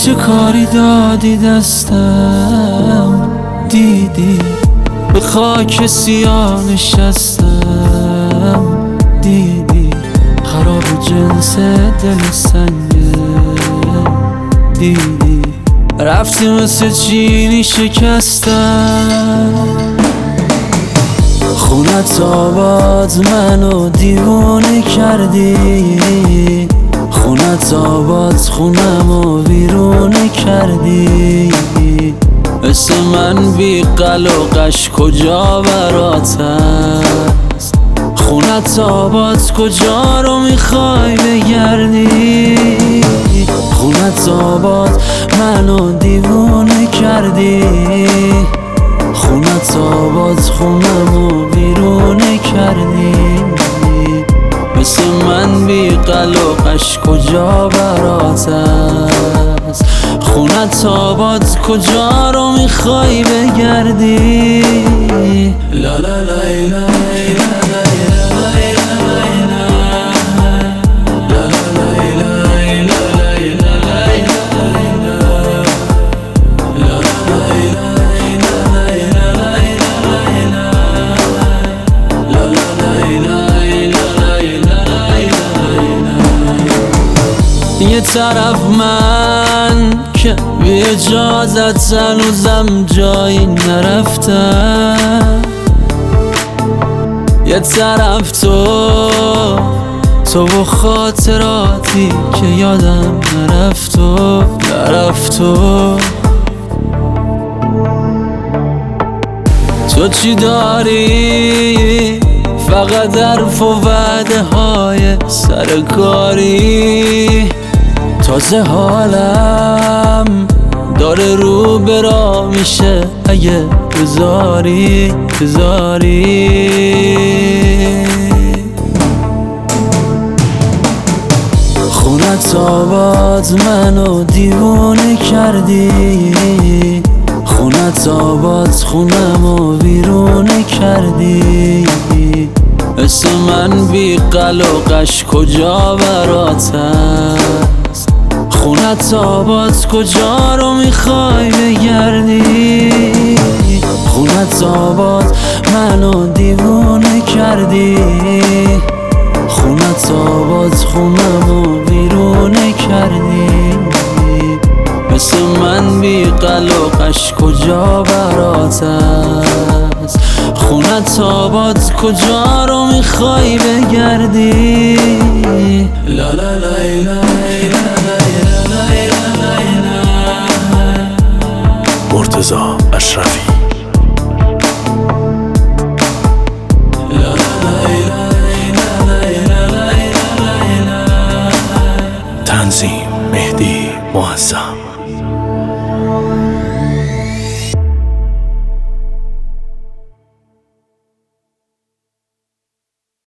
چه کاری دادی دستم، دیدی به خاک سیاه نشستم، دیدی خراب جنس دل سنگه، دیدی رفتی مثل چینی شکستم. خونت آباد منو دیوونه کردی، خونت آباد خونمو ویرونه کردی، مثل من بی قلقش کجا برات هست، خونت آباد کجا رو میخوای بگردی، خونت آباد منو دیوونه کردی، خونت آباد خونمو بیرونه کردی، مثل من بی قلقش کجا برات هست، خونت آباد کجا رو میخوای بگردی. لا لا لا لا یه طرف من که بی اجازت هنوزم جایی نرفتم، یه طرف تو و خاطراتی که یادم نرفت تو چی داری؟ فقط حرف و وعده های سرکاری، تازه حالم داره رو برا میشه اگه بذاری خونت آباد منو دیوونه کردی، خونت آباد خونمو ویرونه کردی، مثل من بی قلقش کجا برات هست، خونت آباد کجا رو میخوای بگردی، خونت آباد منو دیوونه کردی، خونت آباد خونمو بیرونه کردی، مثل من بی قلقش کجا برات هست، خونت آباد کجا رو میخوای بگردی. لا لا لا لا مرتضی اشرفی. تنظیم مهدی معظم.